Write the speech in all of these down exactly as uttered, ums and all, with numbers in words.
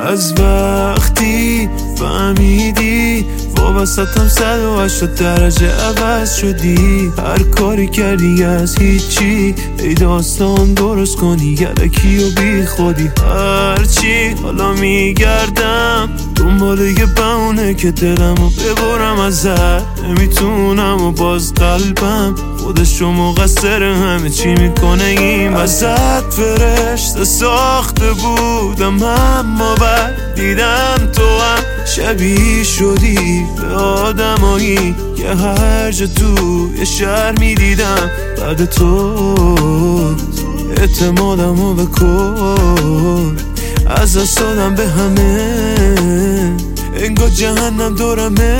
از وقتی فهمیدی وابستم صد و هشتاد درجه عوض شدی. هر کاری کردی از هیچی ای داستان درست کنی یلکی و بی خودی. هرچی حالا میگردم دنبال یه بهونه که دلمو ببرم ازت، نمیتونم و باز قلبم خودشو مقصر همه چی میکنه. این ازت فرشته ساخته بودم اما بعد دیدم تو هم شبیه شدی به آدمایی که هر جا تو یه شهر میدیدم بعد تو اعتمادمو بکن از دست دادم به همه انگار جهنم دورمه.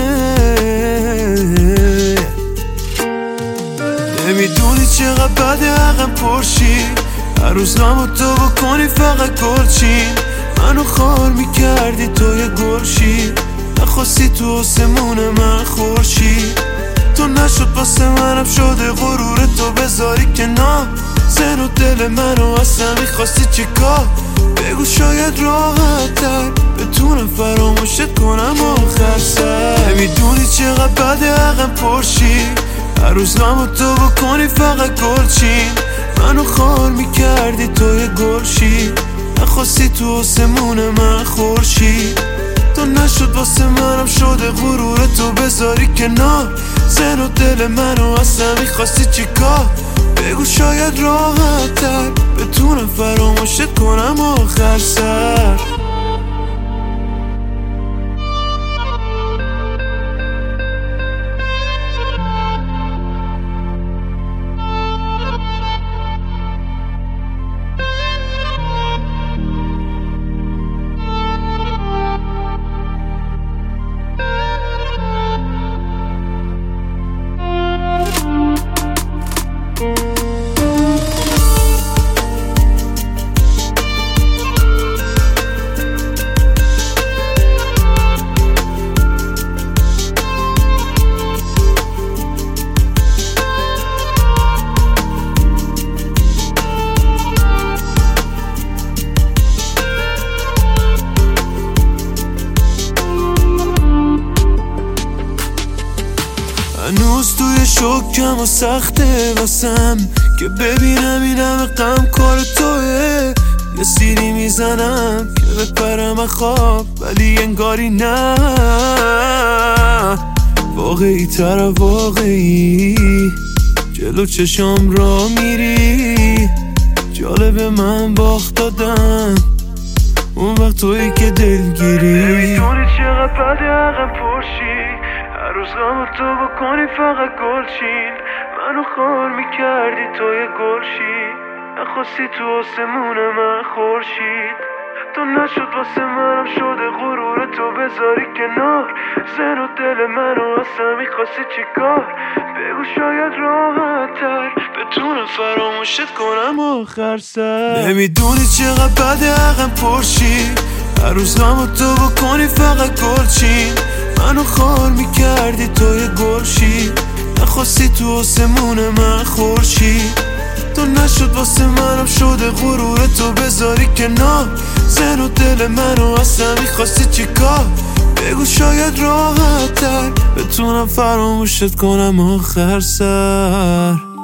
نمیدونی چقدر بده حقم پرشی هر روز نامو تو بکنی فقط گلچین. منو خار میکردی تو یه گلشی نخواستی تو آسمون من خورشی. تو نشد واسه منم شده غرور تو بذاری کنار زن و دل منو اصلا میخواستی چیکار. بگو شاید راحت تر بتونم فراموشت کنم آخر سر. نمیدونی چقدر بده حقم پرشی هر روز نامو تو بکنی فقط گلچین. منو خار میکردی تو یه گلشی نخواستی تو آسمون من خورشی. تو نشد واسه منم شده غرور تو بذاری کنار زن و دل منو اصلا میخواستی چیکار. بگو شاید راحت تر بتونم فراموشت کنم آخر سر. هنوز توی شکم و سخته واسم که ببینم این همه غم کار توه. یه سیری میزنم که بپرم خواب ولی انگاری نه واقعی تر واقعی جلو چشام را میری. جالب من باخت دادم اون وقت تویی که دلگیری. نمیدونی چقدر بده حقم پرشی هر روز نامو تو بکنی فقط گلچین. منو خار میکردی تو یه گلشی نخواستی تو آسمون من خورشید. تو نشد واسه منم شده غرور تو بذاری کنار زن و دل منو اصلا میخواستی چیکار. بگو شاید راحت تر بتونم فراموشت کنم آخر سر. نمیدونی چقدر بده حقم پرشی هر روز نامو تو بکنی فقط گلچین. منو خار میکردی تو یه گلشی نخواستی تو آسمون من خورشید. تو نشد واسه منم شده غرور تو بذاری کنار زن و دل منو اصلا میخواستی چیکار. بگو شاید راحت تر بتونم فراموشت کنم آخر سر.